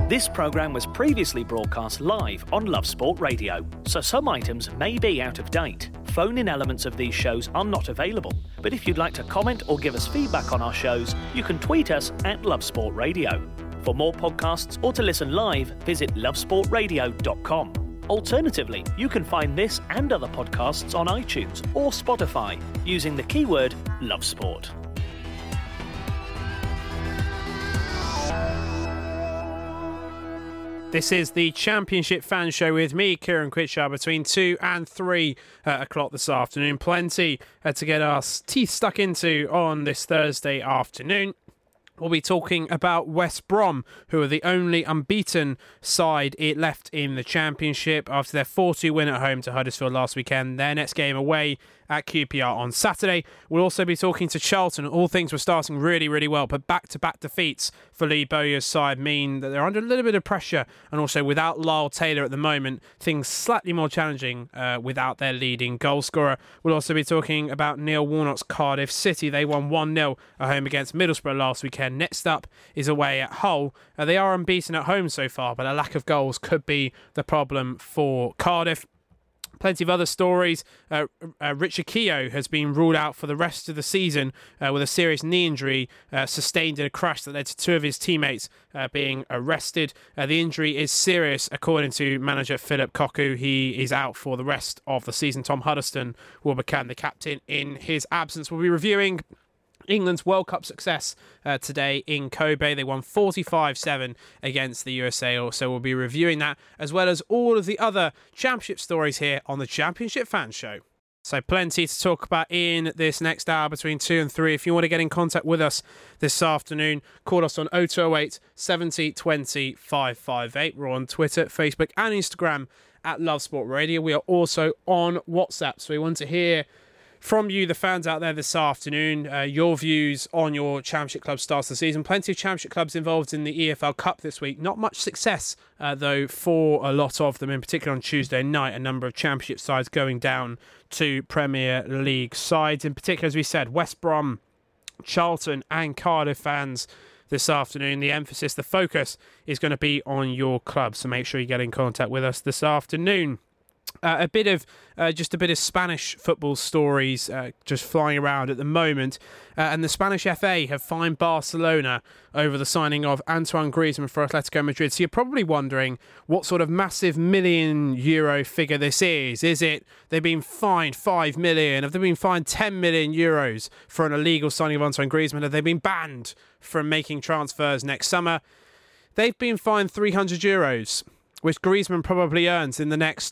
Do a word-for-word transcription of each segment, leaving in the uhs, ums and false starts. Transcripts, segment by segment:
This programme was previously broadcast live on Love Sport Radio, so some items may be out of date. Phone-in elements of these shows are not available, but if you'd like to comment or give us feedback on our shows, you can tweet us at Love Sport Radio. For more podcasts or to listen live, visit love sport radio dot com. Alternatively, you can find this and other podcasts on iTunes or Spotify using the keyword Love Sport. This is the Championship Fan Show with me, Kieran Quitshaw, between two and three uh, o'clock this afternoon. Plenty uh, to get our teeth stuck into on this Thursday afternoon. We'll be talking about West Brom, who are the only unbeaten side it left in the Championship after their four two win at home to Huddersfield last weekend. Their next game away at Q P R on Saturday. We'll also be talking to Charlton. All things were starting really, really well, but back-to-back defeats for Lee Bowyer's side mean that they're under a little bit of pressure, and also without Lyle Taylor at the moment, things slightly more challenging uh, without their leading goalscorer. We'll also be talking about Neil Warnock's Cardiff City. They won one nil at home against Middlesbrough last weekend. Next up is away at Hull. Uh, they are unbeaten at home so far, but a lack of goals could be the problem for Cardiff. Plenty of other stories. Uh, uh, Richard Keogh has been ruled out for the rest of the season uh, with a serious knee injury uh, sustained in a crash that led to two of his teammates uh, being arrested. Uh, the injury is serious, according to manager Philip Cocu. He is out for the rest of the season. Tom Huddleston will become the captain in his absence. We'll be reviewing England's World Cup success uh, today in Kobe. They won forty-five seven against the U S A, so we'll be reviewing that, as well as all of the other championship stories here on the Championship Fan Show. So plenty to talk about in this next hour between two and three. If you want to get in contact with us this afternoon, call us on oh two oh eight, seventy, twenty, five five eight. We're on Twitter, Facebook and Instagram at Love Sport Radio. We are also on WhatsApp, so we want to hear from you, the fans out there this afternoon, uh, your views on your Championship club starts of the season. Plenty of Championship clubs involved in the E F L Cup this week. Not much success, uh, though, for a lot of them, in particular on Tuesday night. A number of Championship sides going down to Premier League sides. In particular, as we said, West Brom, Charlton and Cardiff fans this afternoon. The emphasis, the focus is going to be on your club, so make sure you get in contact with us this afternoon. Uh, a bit of uh, just a bit of Spanish football stories uh, just flying around at the moment, uh, and the Spanish F A have fined Barcelona over the signing of Antoine Griezmann for Atletico Madrid. So you're probably wondering what sort of massive million euro figure this is. Is it they've been fined five million? Have they been fined ten million euros for an illegal signing of Antoine Griezmann? Have they been banned from making transfers next summer? They've been fined three hundred euros, which Griezmann probably earns in the next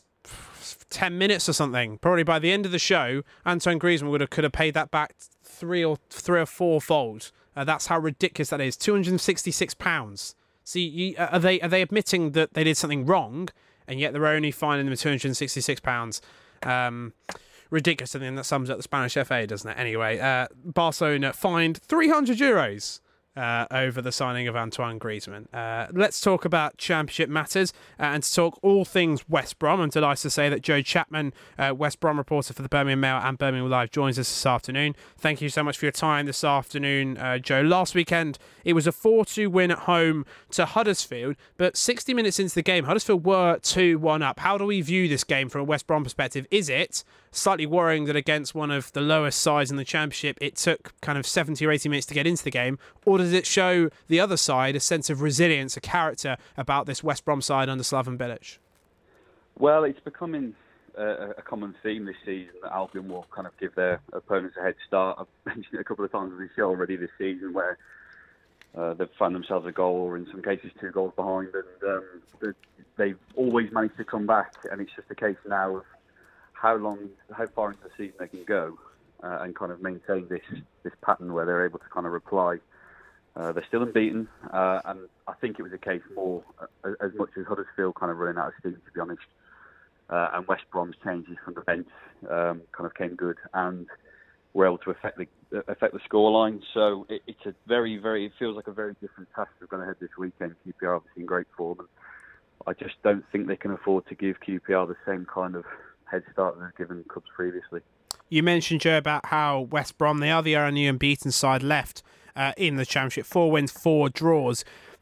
ten minutes or something. Probably by the end of the show, Antoine Griezmann would have could have paid that back three or three or four fold. Uh, that's how ridiculous that is. two hundred sixty-six pounds. See, you, uh, are they are they admitting that they did something wrong, and yet they're only fining them two hundred sixty-six pounds? Um, ridiculous. I think that sums up the Spanish F A, doesn't it? Anyway, uh, Barcelona fined three hundred euros. Uh, over the signing of Antoine Griezmann. Uh, let's talk about Championship matters uh, and to talk all things West Brom. I'm delighted to say that Joe Chapman, uh, West Brom reporter for the Birmingham Mail and Birmingham Live, joins us this afternoon. Thank you so much for your time this afternoon, uh, Joe. Last weekend, it was a four two win at home to Huddersfield, but sixty minutes into the game, Huddersfield were two one up. How do we view this game from a West Brom perspective? Is it slightly worrying that against one of the lowest sides in the Championship, it took kind of seventy or eighty minutes to get into the game, or does it show the other side a sense of resilience, a character about this West Brom side under Slaven Bilic? Well, it's becoming a, a common theme this season that Albion will kind of give their opponents a head start. I've mentioned it a couple of times on the show already this season, where uh, they've found themselves a goal, or in some cases two goals behind, and um, they've always managed to come back, and it's just a case now of how long, how far into the season they can go uh, and kind of maintain this this pattern where they're able to kind of reply. Uh, they're still unbeaten, uh, and I think it was a case more uh, as much as Huddersfield kind of running out of steam, to be honest. Uh, and West Brom's changes from the bench um, kind of came good and were able to affect the affect the scoreline. So it, it's a very, very, it feels like a very different task we're going to have this weekend. Q P R obviously in great form, and I just don't think they can afford to give Q P R the same kind of head start they've given clubs previously. You mentioned, Joe, about how West Brom, they are the only unbeaten side left uh, in the Championship. Four wins, four draws.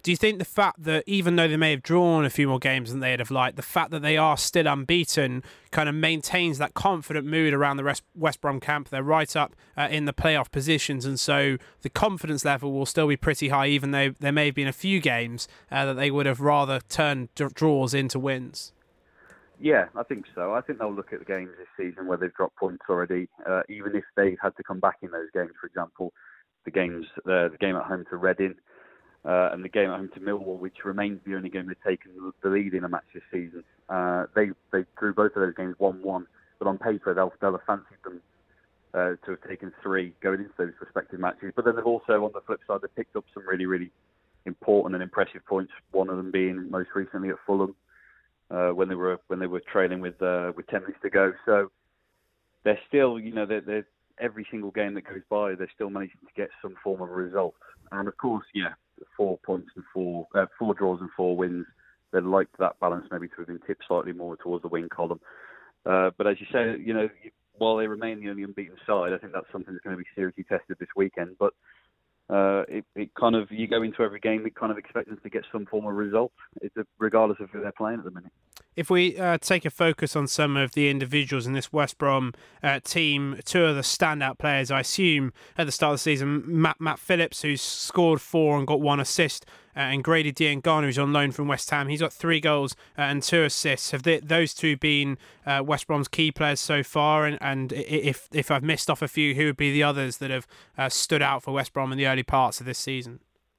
Do you think the fact that even though they may have drawn a few more games than they'd have liked, the fact that they are still unbeaten kind of maintains that confident mood around the West Brom camp? They're right up uh, in the playoff positions, and so the confidence level will still be pretty high, even though there may have been a few games uh, that they would have rather turned d- draws into wins. Yeah, I think so. I think they'll look at the games this season where they've dropped points already, uh, even if they've had to come back in those games. For example, the games, uh, the game at home to Reading uh, and the game at home to Millwall, which remains the only game they've taken the lead in a match this season. Uh, they they drew both of those games one one, but on paper they'll they'll have fancied them uh, to have taken three going into those respective matches. But then they've also, on the flip side, they've picked up some really really important and impressive points. One of them being most recently at Fulham. Uh, when they were when they were trailing with uh, with ten minutes to go, so they're still, you know, they're, they're, every single game that goes by, they're still managing to get some form of result. And of course, yeah, four points and four uh, four draws and four wins. They'd like that balance maybe to have been tipped slightly more towards the win column. Uh, but as you say, you know, while they remain the only unbeaten side, I think that's something that's going to be seriously tested this weekend. But Uh, it, it kind of, you go into every game, it kind of expects them to get some form of result, it's a, regardless of who they're playing at the minute. If we uh, take a focus on some of the individuals in this West Brom uh, team, two of the standout players, I assume, at the start of the season, Matt, Matt Phillips, who's scored four and got one assist, uh, and Grady Diangana, who's on loan from West Ham. He's got three goals uh, and two assists. Have they, those two been uh, West Brom's key players so far? And, and if if I've missed off a few, who would be the others that have uh, stood out for West Brom in the early parts of this season?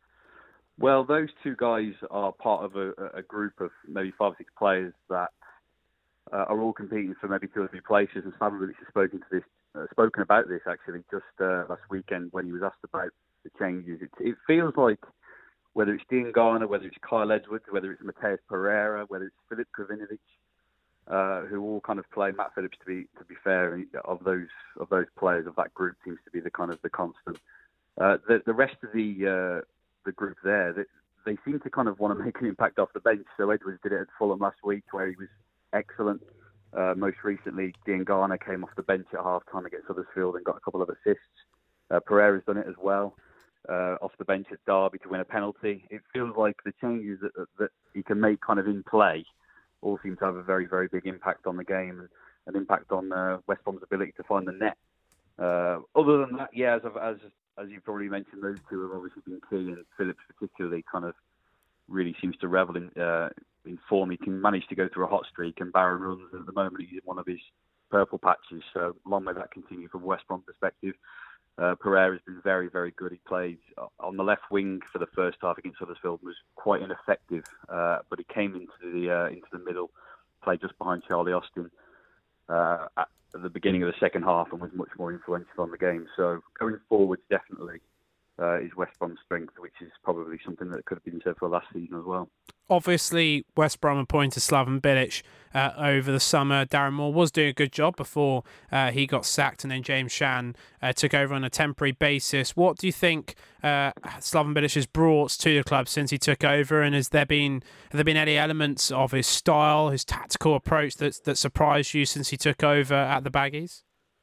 Well, those two guys are part of a, a group of maybe five or six players that uh, are all competing for maybe two or three places. And Slaven Bilic has spoken to this, uh, spoken about this actually just uh, last weekend when he was asked about the changes. It, it feels like whether it's Diangana, whether it's Kyle Edwards, whether it's Mateus Pereira, whether it's Filip Kravinovic, uh, who all kind of play. Matt Phillips, to be to be fair, of those of those players of that group seems to be the kind of the constant. Uh, the the rest of the uh, the group there, they, they seem to kind of want to make an impact off the bench. So Edwards did it at Fulham last week where he was excellent. Uh, most recently, Diangana came off the bench at half-time against Huddersfield and got a couple of assists. Uh, Pereira's done it as well, uh, off the bench at Derby to win a penalty. It feels like the changes that, that he can make kind of in play all seem to have a very, very big impact on the game and an impact on uh, West Brom's ability to find the net. Uh, other than that, yeah, as, as as you probably mentioned, those two have obviously been key, and Phillips particularly kind of really seems to revel in, uh, in form. He can manage to go through a hot streak and barren runs. At the moment, he's in one of his purple patches, so long may that continue from a West Brom perspective. Uh, Pereira's been very, very good. He played on the left wing for the first half against Huddersfield, was quite ineffective, uh, but he came into the uh, into the middle, played just behind Charlie Austin uh, at the beginning of the second half and was much more influential on the game. So going forward, definitely uh, is West Brom's strength, which is probably something that could have been said for last season as well. Obviously, West Brom appointed Slaven Bilic uh, over the summer. Darren Moore was doing a good job before uh, he got sacked, and then James Shan uh, took over on a temporary basis. What do you think uh, Slaven Bilic has brought to the club since he took over? And has there been have there been any elements of his style, his tactical approach that that surprised you since he took over at the Baggies?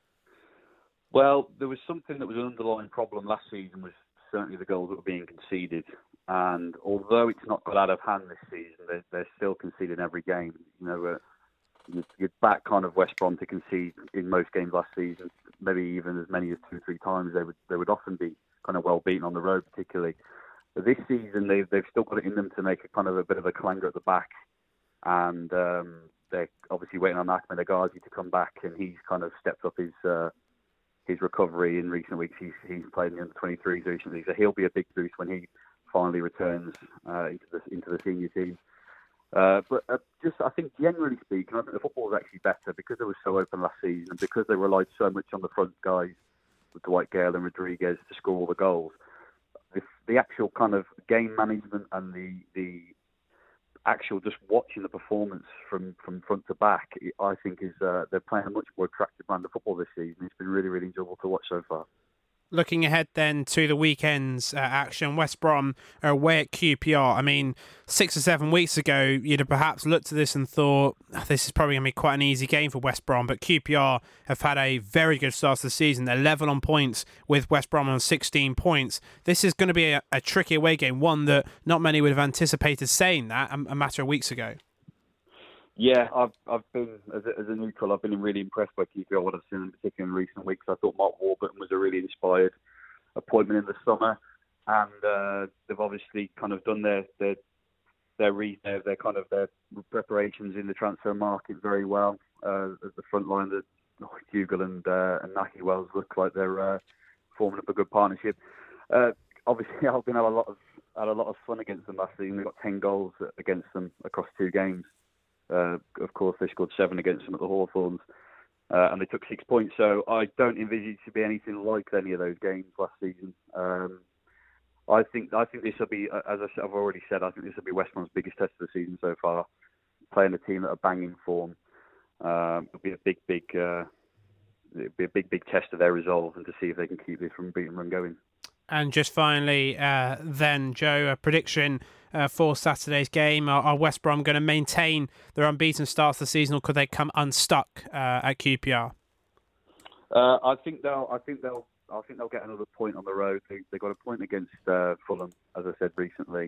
Well, there was something that was an underlying problem last season, was certainly the goals that were being conceded. And although it's not got out of hand this season, they're, they're still conceding every game. You know, uh, you'd, you'd back kind of West Brom to concede in most games last season, maybe even as many as two or three times. They would they would often be kind of well beaten on the road, particularly. But this season, they've they've still got it in them to make a kind of a bit of a clanger at the back, and um, they're obviously waiting on Ahmed Aghazi to come back, and he's kind of stepped up his. Uh, his recovery in recent weeks. He's he's played in the under twenty-threes recently, so he'll be a big boost when he finally returns uh, into the into the senior team. Uh, but uh, just, I think, generally speaking, I think the football was actually better because it was so open last season and because they relied so much on the front guys with Dwight Gale and Rodriguez to score all the goals. The, the actual kind of game management and the the actual just watching the performance from, from front to back, I think is uh, they're playing a much more attractive brand of football this season. It's been really, really enjoyable to watch so far. Looking ahead then to the weekend's uh, action, West Brom are away at Q P R. I mean, six or seven weeks ago, you'd have perhaps looked at this and thought, oh, this is probably going to be quite an easy game for West Brom, but Q P R have had a very good start to the season. They're level on points with West Brom on sixteen points. This is going to be a, a tricky away game, one that not many would have anticipated saying that a, a matter of weeks ago. Yeah, I've I've been as a, as a neutral. I've been really impressed by Q P R. What I've seen, in particular in recent weeks. I thought Mark Warburton was a really inspired appointment in the summer, and uh, they've obviously kind of done their their their, re, their their kind of their preparations in the transfer market very well. Uh, at the front line, the oh, Hugill and uh, and Nahki Wells look like they're uh, forming up a good partnership. Uh, obviously, Albion had a lot of had a lot of fun against them last season. We got ten goals against them across two games. Uh, of course, they scored seven against them at the Hawthorns, uh, and they took six points. So I don't envisage it to be anything like any of those games last season. Um, I think I think this will be, as I've already said, I think this will be West Brom's biggest test of the season so far. Playing a team at a banging form, um, it'll be a big, big, uh, it'll be a big, big test of their resolve, and to see if they can keep this from beating run going. And just finally, uh, then, Joe, a prediction uh, for Saturday's game. Are, are West Brom going to maintain their unbeaten start to the season, or could they come unstuck uh, at Q P R? Uh, I think they'll. I think they'll. I think they'll get another point on the road. They, they got a point against uh, Fulham, as I said recently,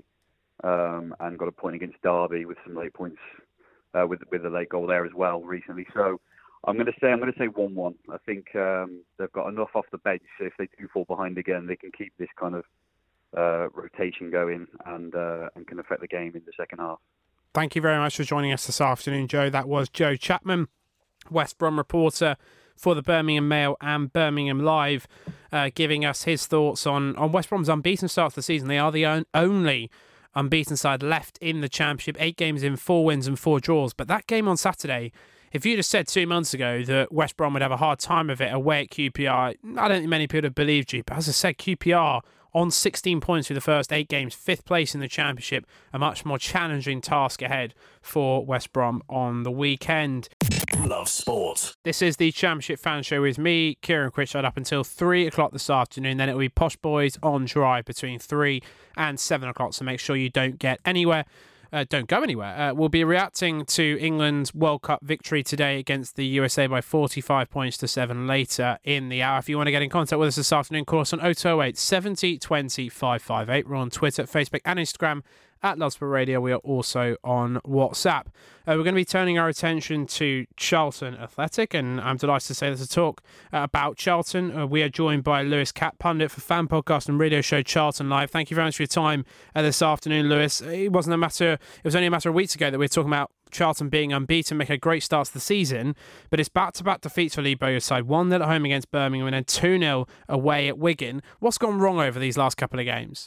um, and got a point against Derby with some late points, uh, with with a late goal there as well recently. So I'm going to say I'm going to say one one. I think um, they've got enough off the bench. So if they do fall behind again, they can keep this kind of uh, rotation going and uh, and can affect the game in the second half. Thank you very much for joining us this afternoon, Joe. That was Joe Chapman, West Brom reporter for the Birmingham Mail and Birmingham Live, uh, giving us his thoughts on, on West Brom's unbeaten start to the season. They are the on, only unbeaten side left in the Championship, eight games in, four wins and four draws. But that game on Saturday, if you'd have said two months ago that West Brom would have a hard time of it away at Q P R, I don't think many people would have believed you. But as I said, Q P R on sixteen points through the first eight games, fifth place in the Championship, a much more challenging task ahead for West Brom on the weekend. Love Sport. This is the Championship Fan Show with me, Kieran Critchard, up until three o'clock this afternoon. Then it will be Posh Boys on Drive between three and seven o'clock, so make sure you don't get anywhere. Uh, don't go anywhere. Uh, we'll be reacting to England's World Cup victory today against the U S A by forty-five points to seven later in the hour. If you want to get in contact with us this afternoon, of course, on oh two oh eight, seventy, twenty, five five eight. We're on Twitter, Facebook and Instagram at Love Sport Radio. We are also on WhatsApp. Uh, we're going to be turning our attention to Charlton Athletic, and I'm delighted to say this to talk uh, about Charlton. Uh, we are joined by Lewis Catt, pundit for fan podcast and radio show Charlton Live. Thank you very much for your time uh, this afternoon, Lewis. It wasn't a matter. It was only a matter of weeks ago that we were talking about Charlton being unbeaten, making a great start to the season, but it's back-to-back defeats for Lee Bowyer's side. one nil at home against Birmingham and then two nil away at Wigan. What's gone wrong over these last couple of games?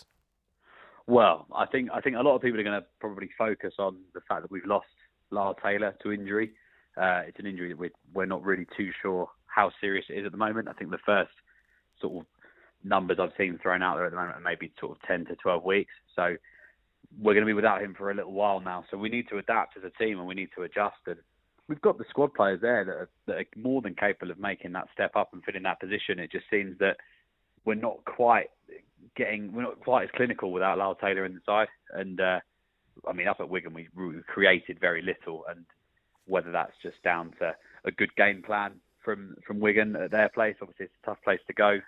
Well, I think I think a lot of people are going to probably focus on the fact that we've lost Lyle Taylor to injury. Uh, it's an injury that we're, we're not really too sure how serious it is at the moment. I think the first sort of numbers I've seen thrown out there at the moment are maybe sort of ten to twelve weeks. So we're going to be without him for a little while now. So we need to adapt as a team and we need to adjust. And we've got the squad players there that are, that are more than capable of making that step up and filling that position. It just seems that we're not quite getting, we're not quite as clinical without Lyle Taylor in the side. And uh, I mean, up at Wigan, we, we created very little. And whether that's just down to a good game plan from, from Wigan at their place, obviously it's a tough place to go.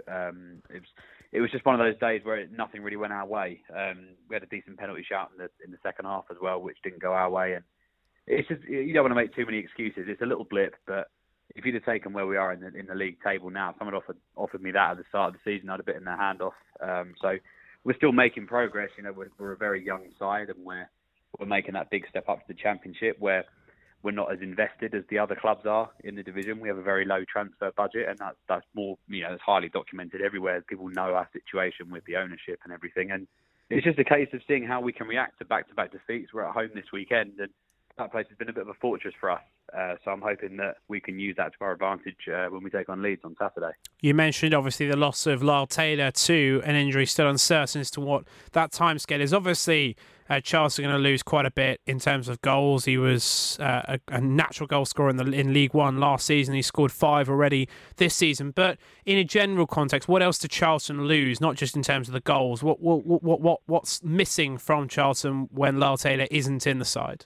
Um, it was it was just one of those days where nothing really went our way. Um, we had a decent penalty shout in the in the second half as well, which didn't go our way. And it's just, you don't want to make too many excuses. It's a little blip, but if you'd have taken where we are in the in the league table now, if someone offered offered me that at the start of the season, I'd have bitten their hand off. Um, so we're still making progress. You know, we're, we're a very young side, and we're we're making that big step up to the Championship, where we're not as invested as the other clubs are in the division. We have a very low transfer budget, and that's that's more, you know, it's highly documented everywhere. People know our situation with the ownership and everything, and it's just a case of seeing how we can react to back-to-back defeats. We're at home this weekend, and that place has been a bit of a fortress for us. Uh, so I'm hoping that we can use that to our advantage uh, when we take on Leeds on Saturday. You mentioned, obviously, the loss of Lyle Taylor to an injury, still uncertain as to what that timescale is. Obviously, uh, Charlton are going to lose quite a bit in terms of goals. He was uh, a, a natural goal scorer in, the, in League One last season. He scored five already this season. But in a general context, what else did Charlton lose, not just in terms of the goals? What, what, what, what What's missing from Charlton when Lyle Taylor isn't in the side?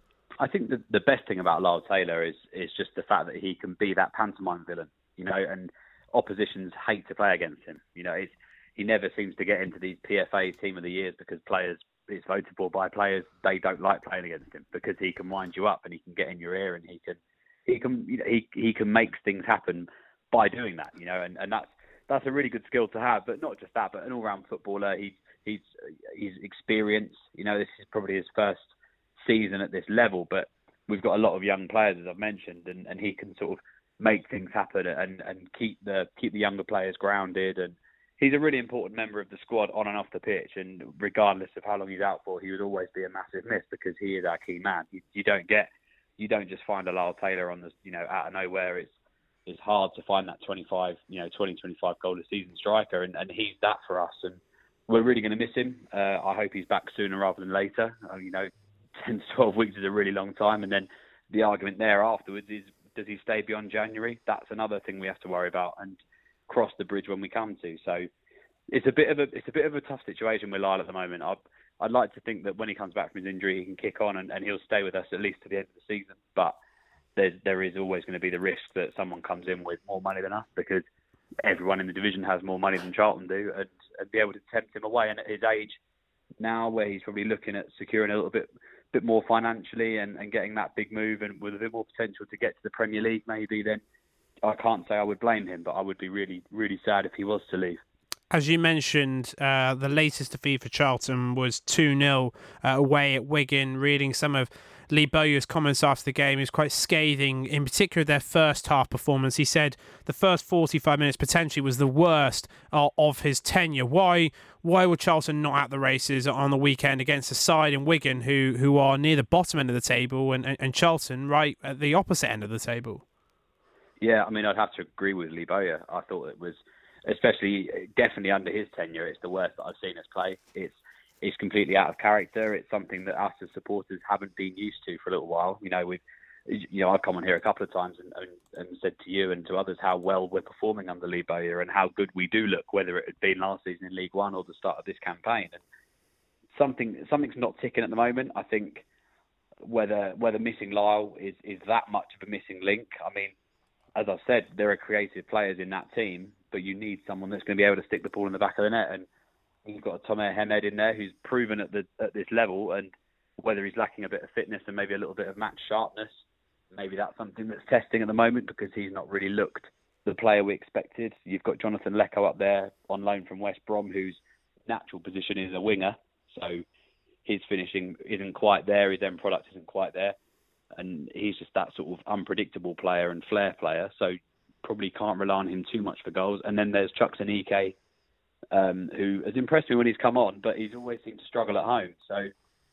I think the, the best thing about Lyle Taylor is is just the fact that he can be that pantomime villain, you know, and oppositions hate to play against him. You know, it's, he never seems to get into these P F A Team of the Years because players, it's voted for by players, they don't like playing against him because he can wind you up and he can get in your ear and he can he can you know, he he can make things happen by doing that, you know, and, and that's that's a really good skill to have. But not just that, but an all-round footballer. He he's he's experienced. You know, this is probably his first season at this level, but we've got a lot of young players, as I've mentioned, and, and he can sort of make things happen and, and keep the keep the younger players grounded. And he's a really important member of the squad on and off the pitch. And regardless of how long he's out for, he would always be a massive miss because he is our key man. You, you don't get you don't just find a Lyle Taylor on the you know out of nowhere. It's it's hard to find that twenty-five you know twenty twenty-five goal a season striker, and, and he's that for us. And we're really going to miss him. Uh, I hope he's back sooner rather than later. Uh, you know. ten to twelve weeks is a really long time. And then the argument there afterwards is, does he stay beyond January? That's another thing we have to worry about and cross the bridge when we come to. So it's a bit of a it's a bit of a tough situation with Lyle at the moment. I'd, I'd like to think that when he comes back from his injury, he can kick on and, and he'll stay with us at least to the end of the season. But there, there is always going to be the risk that someone comes in with more money than us because everyone in the division has more money than Charlton do and, and be able to tempt him away. And at his age now, where he's probably looking at securing a little bit bit more financially and, and getting that big move and with a bit more potential to get to the Premier League maybe, then I can't say I would blame him, but I would be really, really sad if he was to leave. As you mentioned, uh, the latest defeat for Charlton was two nil uh, away at Wigan. Reading some of Lee Bowyer's comments after the game, he was quite scathing, in particular their first half performance. He said the first forty-five minutes potentially was the worst uh, of his tenure. Why why were Charlton not at the races on the weekend against a side in Wigan who, who are near the bottom end of the table and, and, and Charlton right at the opposite end of the table? Yeah, I mean, I'd have to agree with Lee Bowyer. I thought it was, especially definitely under his tenure, it's the worst that I've seen us play. It's it's completely out of character. It's something that us as supporters haven't been used to for a little while. You know, we've, you know, I've come on here a couple of times and, and, and said to you and to others how well we're performing under Lee Bowyer and how good we do look, whether it had been last season in League One or the start of this campaign. And something something's not ticking at the moment. I think whether whether missing Lyle is, is that much of a missing link. I mean, as I've said, there are creative players in that team, but you need someone that's going to be able to stick the ball in the back of the net. And you've got Tomer Hemed in there who's proven at the at this level, and whether he's lacking a bit of fitness and maybe a little bit of match sharpness, maybe that's something that's testing at the moment because he's not really looked the player we expected. You've got Jonathan Lecco up there on loan from West Brom, whose natural position is a winger, so his finishing isn't quite there, his end product isn't quite there, and he's just that sort of unpredictable player and flair player, so probably can't rely on him too much for goals. And then there's Chuks Aneke, um, who has impressed me when he's come on, but he's always seemed to struggle at home. So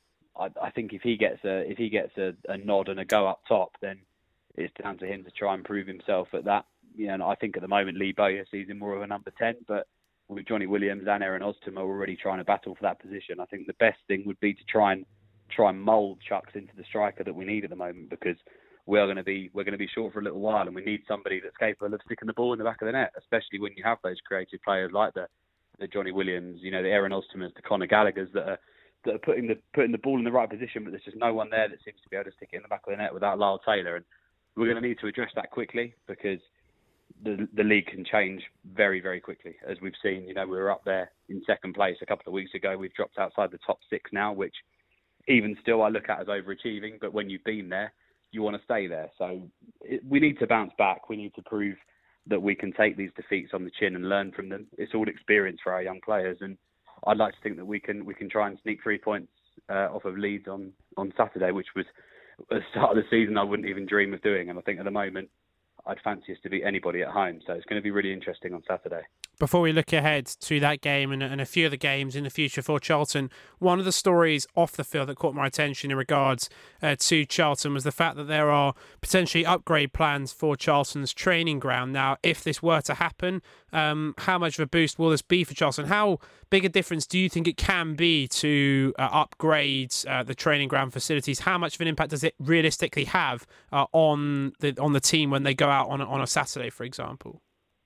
I, I think if he gets a if he gets a, a nod and a go up top, then it's down to him to try and prove himself at that. You know, and I think at the moment Lee Bowyer sees him more of a number ten, but with Johnny Williams and Aaron Oztum are already trying to battle for that position. I think the best thing would be to try and try and mould Chuks into the striker that we need at the moment, because we are going to be we're going to be short for a little while, and we need somebody that's capable of sticking the ball in the back of the net, especially when you have those creative players like the the Johnny Williams, you know, the Aaron Oztumers, the Conor Gallaghers that are that are putting the putting the ball in the right position, but there's just no one there that seems to be able to stick it in the back of the net without Lyle Taylor, and we're going to need to address that quickly because the the league can change very, very quickly. As we've seen, you know, we were up there in second place a couple of weeks ago. We've dropped outside the top six now, which even still I look at as overachieving. But when you've been there, you want to stay there. So it, we need to bounce back. We need to prove that we can take these defeats on the chin and learn from them. It's all experience for our young players, and I'd like to think that we can we can try and sneak three points uh, off of Leeds on, on Saturday, which was at the start of the season I wouldn't even dream of doing. And I think at the moment I'd fancy us to beat anybody at home. So it's going to be really interesting on Saturday. before we look ahead to that game and, and a few of the games in the future for Charlton, one of the stories off the field that caught my attention in regards uh, to Charlton was the fact that there are potentially upgrade plans for Charlton's training ground. Now, if this were to happen, um, how much of a boost will this be for Charlton? How big a difference do you think it can be to uh, upgrade uh, the training ground facilities? How much of an impact does it realistically have uh, on the on the team when they go out on a, on a Saturday, for example?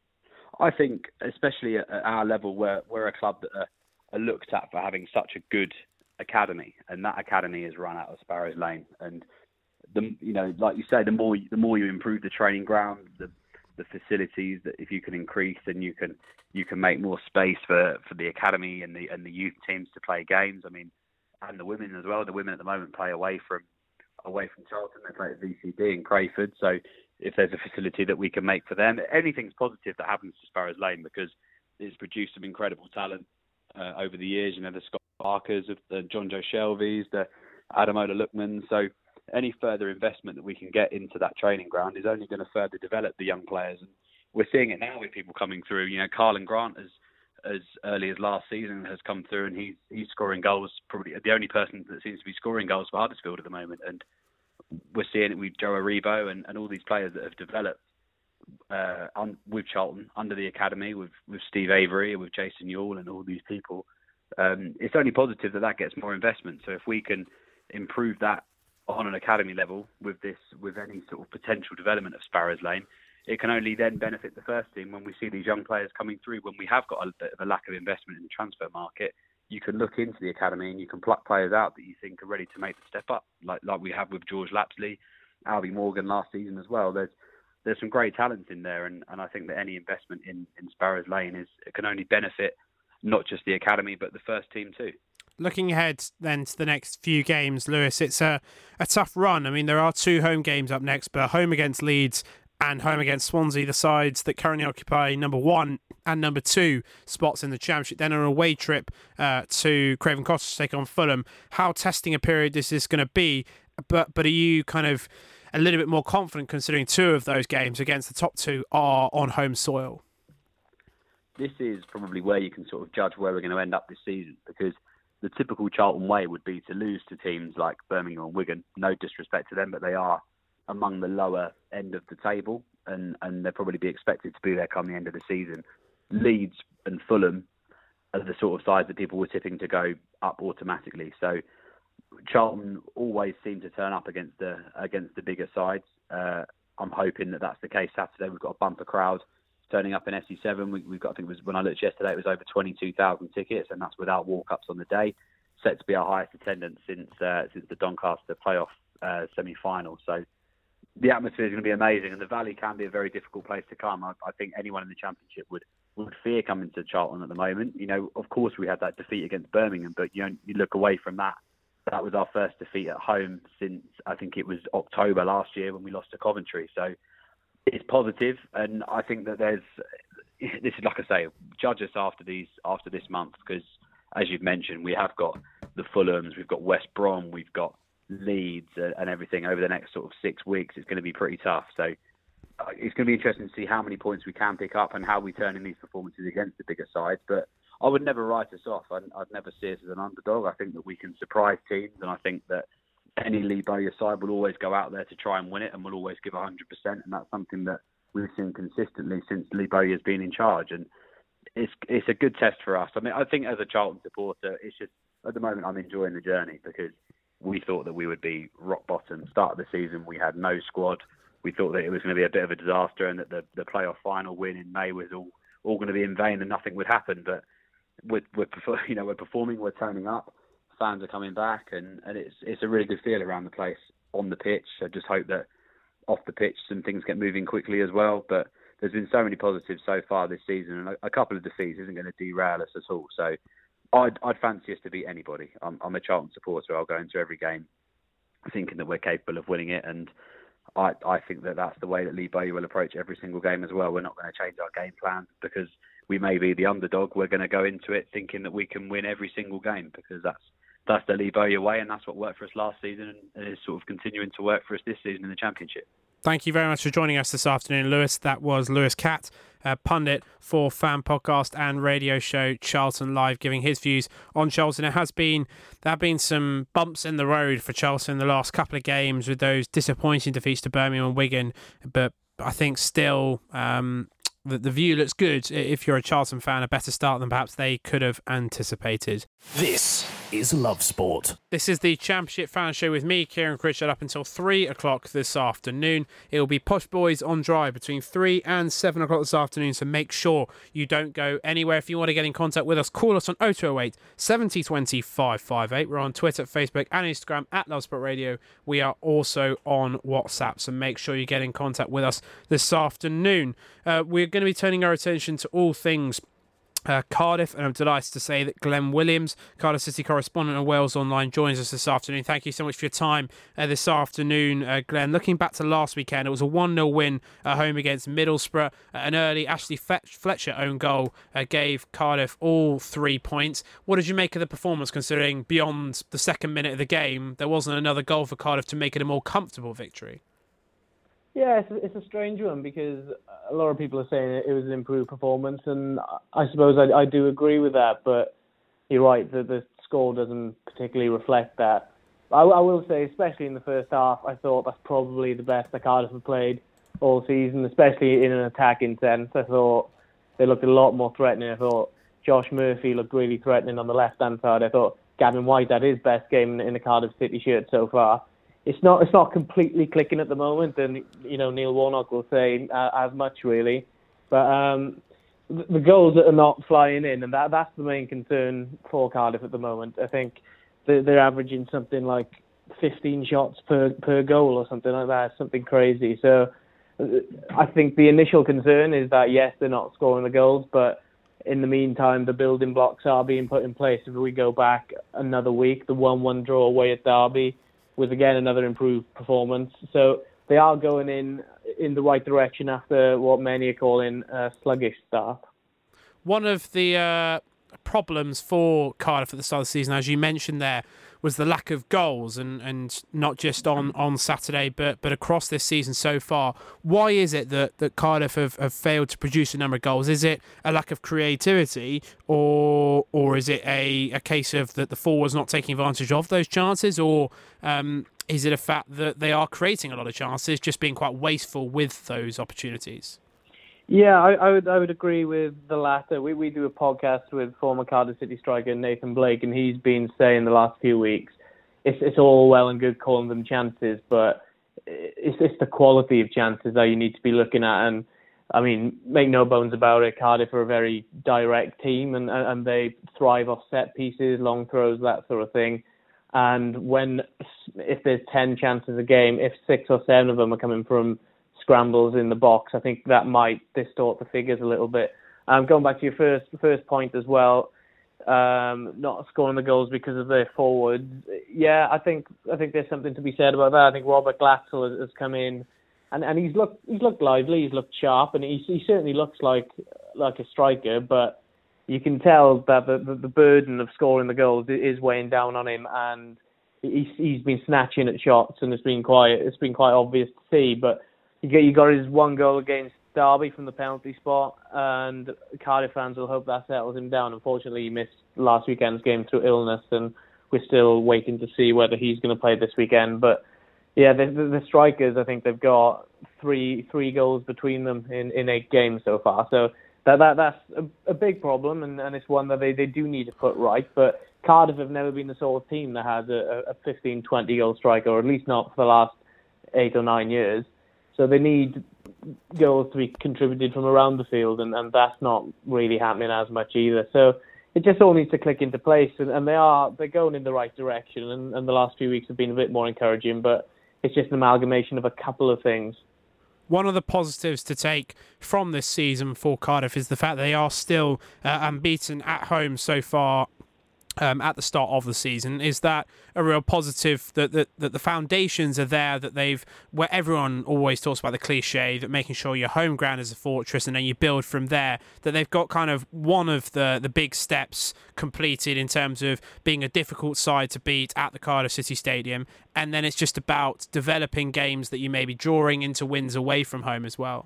I think, especially at our level, we're, we're a club that are, are looked at for having such a good academy, and that academy is run out of Sparrows Lane. And the you know, like you say, the more the more you improve the training ground, the the facilities that if you can increase, then you can you can make more space for, for the academy and the and the youth teams to play games. I mean, and the women as well. The women at the moment play away from away from Charlton. They play at V C D in Crayford, so if there's a facility that we can make for them, anything's positive that happens to Sparrows Lane because it's produced some incredible talent uh, over the years. You know, the Scott Parkers, the John Joe Shelbys, the Adamola Lookman. So any further investment that we can get into that training ground is only going to further develop the young players. And we're seeing it now with people coming through. You know, Carlin Grant, as as early as last season, has come through and he's he's scoring goals. Probably the only person that seems to be scoring goals for Huddersfield at the moment. And we're seeing it with Joe Aribo and, and all these players that have developed uh, on, with Charlton under the academy, with, with Steve Avery, with Jason Yule and all these people. Um, it's only positive that that gets more investment. So if we can improve that on an academy level with this, with any sort of potential development of Sparrows Lane, it can only then benefit the first team when we see these young players coming through. When we have got a bit of a lack of investment in the transfer market, you can look into the academy and you can pluck players out that you think are ready to make the step up, like like we have with George Lapsley, Albie Morgan last season as well. There's there's some great talent in there, and, and I think that any investment in, in Sparrows Lane is it can only benefit not just the academy but the first team too. Looking ahead then to the next few games, Lewis, it's a, a tough run. I mean, there are two home games up next, but home against Leeds and home against Swansea, the sides that currently occupy number one and number two spots in the Championship. Then an away trip uh, to Craven Cottage to take on Fulham. How testing a period this is going to be, but but are you kind of a little bit more confident considering two of those games against the top two are on home soil? This is probably where you can sort of judge where we're going to end up this season, because the typical Charlton way would be to lose to teams like Birmingham and Wigan. No disrespect to them, but they are among the lower end of the table, and, and they'll probably be expected to be there come the end of the season. Leeds and Fulham are the sort of sides that people were tipping to go up automatically. So Charlton always seem to turn up against the against the bigger sides. Uh, I'm hoping that that's the case Saturday. We've got a bumper crowd turning up in S E seven. We, we've got, I think it was when I looked yesterday, it was over twenty-two thousand tickets, and that's without walk-ups on the day. Set to be our highest attendance since uh, since the Doncaster playoff uh, semi-final. So the atmosphere is going to be amazing, and the Valley can be a very difficult place to come. I, I think anyone in the Championship would, would fear coming to Charlton at the moment. You know, of course we had that defeat against Birmingham, but you know, you look away from that. That was our first defeat at home since I think it was October last year when we lost to Coventry. So it's positive, and I think that there's. This is like I say, judge us after these after this month, because as you've mentioned, we have got the Fulhams, we've got West Brom, we've got Leeds and everything over the next sort of six weeks. It's going to be pretty tough. So uh, it's going to be interesting to see how many points we can pick up and how we turn in these performances against the bigger sides. But I would never write us off. I'd, I'd never see us as an underdog. I think that we can surprise teams, and I think that any Lee Bowyer side will always go out there to try and win it, and will always give one hundred percent. And that's something that we've seen consistently since Lee Bowyer's been in charge. And it's it's a good test for us. I mean, I think as a Charlton supporter, it's just at the moment I'm enjoying the journey, because we thought that we would be rock bottom. Start of the season, we had no squad. We thought that it was going to be a bit of a disaster, and that the, the playoff final win in May was all, all going to be in vain and nothing would happen. But we're, we're you know we're performing, we're turning up, fans are coming back, and, and it's it's a really good feel around the place on the pitch. I just hope that off the pitch some things get moving quickly as well. But there's been so many positives so far this season, and a, a couple of defeats isn't going to derail us at all. So I'd, I'd fancy us to beat anybody. I'm, I'm a Charlton supporter. I'll go into every game thinking that we're capable of winning it, and I, I think that that's the way that Lee Bowyer will approach every single game as well. We're not going to change our game plan because we may be the underdog. We're going to go into it thinking that we can win every single game, because that's that's the Lee Bowyer way, and that's what worked for us last season, and is sort of continuing to work for us this season in the Championship. Thank you very much for joining us this afternoon, Lewis. That was Lewis Catt, uh, pundit for fan podcast and radio show Charlton Live, giving his views on Charlton. It has been there have been some bumps in the road for Charlton in the last couple of games with those disappointing defeats to Birmingham and Wigan, but I think still um, the, the view looks good. If you're a Charlton fan, a better start than perhaps they could have anticipated. This is Love Sport. This is the Championship Fan Show with me, Kieran Critchard, up until three o'clock this afternoon. It will be Posh Boys on Drive between three and seven o'clock this afternoon, so make sure you don't go anywhere. If you want to get in contact with us, call us on oh two oh eight, seven oh two oh, five five eight. We're on Twitter, Facebook and Instagram at Love Sport Radio. We are also on WhatsApp, so make sure you get in contact with us this afternoon. Uh, we're going to be turning our attention to all things Uh, Cardiff, and I'm delighted to say that Glenn Williams, Cardiff City correspondent of Wales Online, joins us this afternoon. Thank you so much for your time uh, this afternoon, uh, Glenn. Looking back to last weekend, it was a one nil win at home against Middlesbrough. Uh, an early Ashley Fletcher own goal uh, gave Cardiff all three points. What did you make of the performance, considering beyond the second minute of the game, there wasn't another goal for Cardiff to make it a more comfortable victory? Yeah, it's a, it's a strange one because a lot of people are saying it was an improved performance, and I suppose I, I do agree with that. But you're right, the, the score doesn't particularly reflect that. I, I will say, especially in the first half, I thought that's probably the best that Cardiff have played all season, especially in an attacking sense. I thought they looked a lot more threatening. I thought Josh Murphy looked really threatening on the left-hand side. I thought Gavin White had his best game in the Cardiff City shirt so far. It's not it's not completely clicking at the moment, and you know Neil Warnock will say uh, as much really, but um, the, the goals are not flying in, and that that's the main concern for Cardiff at the moment. I think they're, they're averaging something like fifteen shots per per goal or something like that, something crazy. So I think the initial concern is that yes, they're not scoring the goals, but in the meantime, the building blocks are being put in place. If we go back another week, the one one draw away at Derby was again another improved performance. So they are going in in the right direction after what many are calling a sluggish start. One of the uh, problems for Cardiff at the start of the season, as you mentioned there, was the lack of goals, and, and not just on, on Saturday, but but across this season so far. Why is it that, that Cardiff have, have failed to produce a number of goals? Is it a lack of creativity, or or is it a, a case of that the forwards not taking advantage of those chances, or um, is it a fact that they are creating a lot of chances, just being quite wasteful with those opportunities? Yeah, I, I would I would agree with the latter. We we do a podcast with former Cardiff City striker Nathan Blake, and he's been saying the last few weeks, it's it's all well and good calling them chances, but it's it's the quality of chances that you need to be looking at. And I mean, make no bones about it, Cardiff are a very direct team, and and they thrive off set pieces, long throws, that sort of thing. And when if there's ten chances a game, if six or seven of them are coming from scrambles in the box, I think that might distort the figures a little bit. Um, going back to your first first point as well, um, not scoring the goals because of their forwards. Yeah, I think I think there's something to be said about that. I think Robert Glatzel has, has come in, and, and he's looked he's looked lively, he's looked sharp, and he he certainly looks like like a striker. But you can tell that the the, the burden of scoring the goals is weighing down on him, and he's he's been snatching at shots, and it's been quite it's been quite obvious to see. But You got, you got his one goal against Derby from the penalty spot, and Cardiff fans will hope that settles him down. Unfortunately, he missed last weekend's game through illness, and we're still waiting to see whether he's going to play this weekend. But yeah, the, the, the strikers, I think they've got three three goals between them in, in eight games so far. So that, that that's a, a big problem, and, and it's one that they, they do need to put right. But Cardiff have never been the sort of team that has a, a fifteen, twenty goal striker, or at least not for the last eight or nine years. So they need goals to be contributed from around the field, and, and that's not really happening as much either. So it just all needs to click into place, and, and they are they're going in the right direction, and, and the last few weeks have been a bit more encouraging, but it's just an amalgamation of a couple of things. One of the positives to take from this season for Cardiff is the fact that they are still uh, unbeaten at home so far Um, at the start of the season. Is that a real positive that, that that the foundations are there, that they've, where everyone always talks about the cliche that making sure your home ground is a fortress and then you build from there, that they've got kind of one of the the big steps completed in terms of being a difficult side to beat at the Cardiff City Stadium, and then it's just about developing games that you may be drawing into wins away from home as well?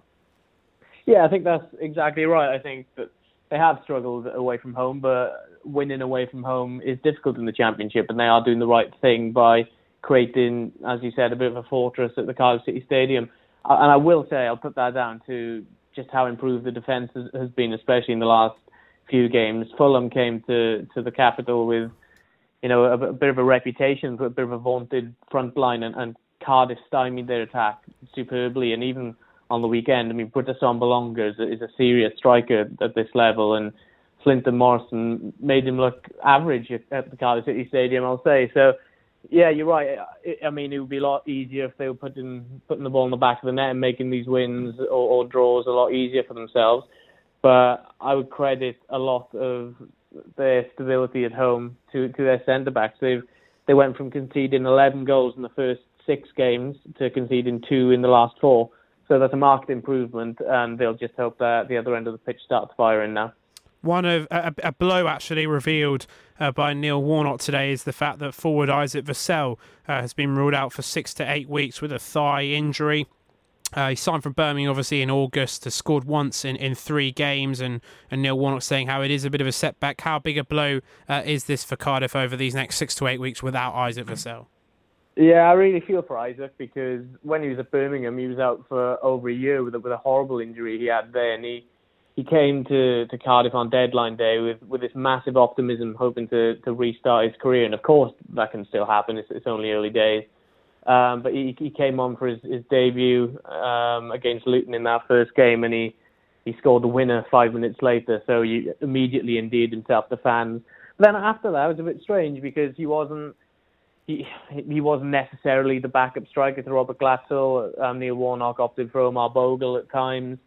Yeah, I think that's exactly right. I think that they have struggled away from home, but winning away from home is difficult in the Championship, and they are doing the right thing by creating, as you said, a bit of a fortress at the Cardiff City Stadium. And I will say, I'll put that down to just how improved the defence has, has been, especially in the last few games. Fulham came to, to the capital with, you know, a, a bit of a reputation, a bit of a vaunted front line, and, and Cardiff stymied their attack superbly. And even on the weekend, I mean, Britta Sombolonga is a, is a serious striker at this level, and Flint and Morrison made him look average at, at the Cardiff City Stadium, I'll say. So, yeah, you're right. I, I mean, it would be a lot easier if they were putting putting the ball in the back of the net and making these wins or, or draws a lot easier for themselves. But I would credit a lot of their stability at home to, to their centre-backs. They've They went from conceding eleven goals in the first six games to conceding two in the last four. So that's a marked improvement, and they'll just hope that the other end of the pitch starts firing now. One of a, a blow actually revealed uh, by Neil Warnock today is the fact that forward Isaac Vassell uh, has been ruled out for six to eight weeks with a thigh injury. Uh, he signed from Birmingham, obviously, in August, has scored once in, in three games, and, and Neil Warnock saying how it is a bit of a setback. How big a blow uh, is this for Cardiff over these next six to eight weeks without Isaac Vassell? Yeah, I really feel for Isaac, because when he was at Birmingham, he was out for over a year with a, with a horrible injury he had there, and he, he came to, to Cardiff on deadline day with, with this massive optimism, hoping to, to restart his career, and of course that can still happen, it's, it's only early days. Um, but he, he came on for his, his debut um, against Luton in that first game, and he, he scored the winner five minutes later, so he immediately endeared himself to fans. But then after that, it was a bit strange, because he wasn't He he wasn't necessarily the backup striker to Robert Glatzel. Um, Neil Warnock opted for Omar Bogle at times.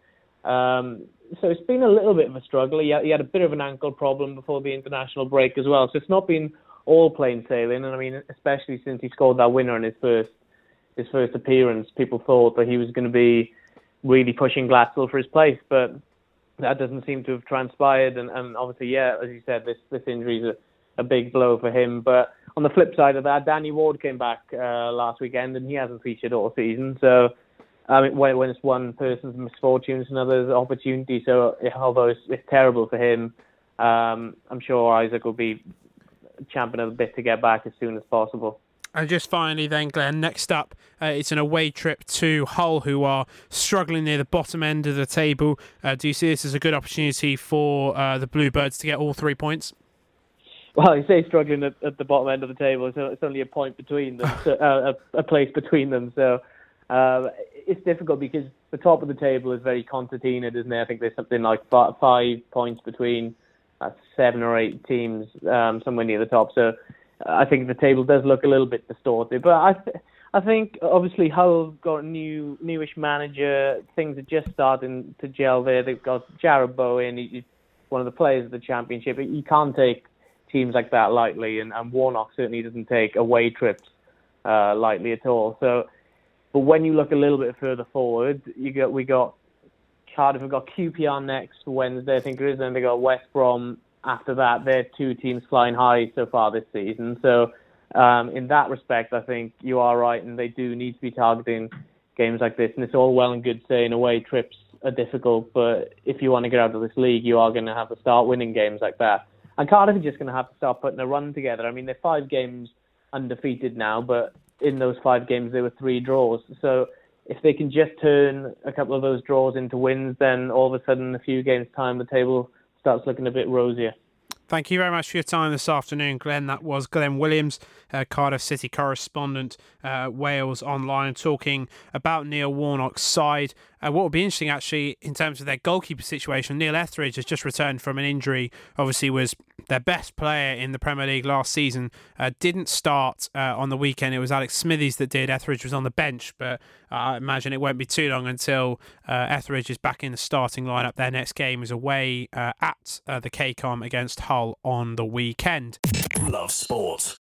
Um, so it's been a little bit of a struggle. He had, he had a bit of an ankle problem before the international break as well. So it's not been all plain sailing. And I mean, especially since he scored that winner in his first his first appearance, people thought that he was going to be really pushing Glatzel for his place. But that doesn't seem to have transpired. And, and obviously, yeah, as you said, this, this injury is a a big blow for him. But on the flip side of that, Danny Ward came back uh, last weekend, and he hasn't featured all season. So I mean, when, when it's one person's misfortune, it's another's opportunity. So although it's, it's terrible for him, um, I'm sure Isaac will be champing a bit to get back as soon as possible. And just finally then, Glenn, next up, uh, it's an away trip to Hull, who are struggling near the bottom end of the table. Uh, do you see this as a good opportunity for uh, the Bluebirds to get all three points? Well, you say struggling at, at the bottom end of the table, so it's only a point between them, so, uh, a, a place between them. So uh, it's difficult because the top of the table is very concertinaed, isn't it? I think there's something like five points between uh, seven or eight teams, um, somewhere near the top. So I think the table does look a little bit distorted. But I, th- I think obviously Hull got a new, newish manager. Things are just starting to gel there. They've got Jared Bowen, he's one of the players of the Championship. You can't take teams like that lightly, and, and Warnock certainly doesn't take away trips uh, lightly at all. So, but when you look a little bit further forward, you got we got Cardiff have got Q P R next Wednesday, I think it is, and they got West Brom after that. They're two teams flying high so far this season. So, um, in that respect, I think you are right, and they do need to be targeting games like this. And it's all well and good saying away trips are difficult, but if you want to get out of this league, you are going to have to start winning games like that. And Cardiff are just going to have to start putting a run together. I mean, they're five games undefeated now, but in those five games, there were three draws. So if they can just turn a couple of those draws into wins, then all of a sudden, in a few games' time, the table starts looking a bit rosier. Thank you very much for your time this afternoon, Glenn. That was Glenn Williams, uh, Cardiff City correspondent, uh, Wales Online, talking about Neil Warnock's side. Uh, what will be interesting, actually, in terms of their goalkeeper situation, Neil Etheridge has just returned from an injury, obviously was their best player in the Premier League last season, uh, didn't start uh, on the weekend. It was Alex Smithies that did. Etheridge was on the bench, but uh, I imagine it won't be too long until uh, Etheridge is back in the starting lineup. Their next game is away uh, at uh, the K COM against Hull on the weekend. Love Sport.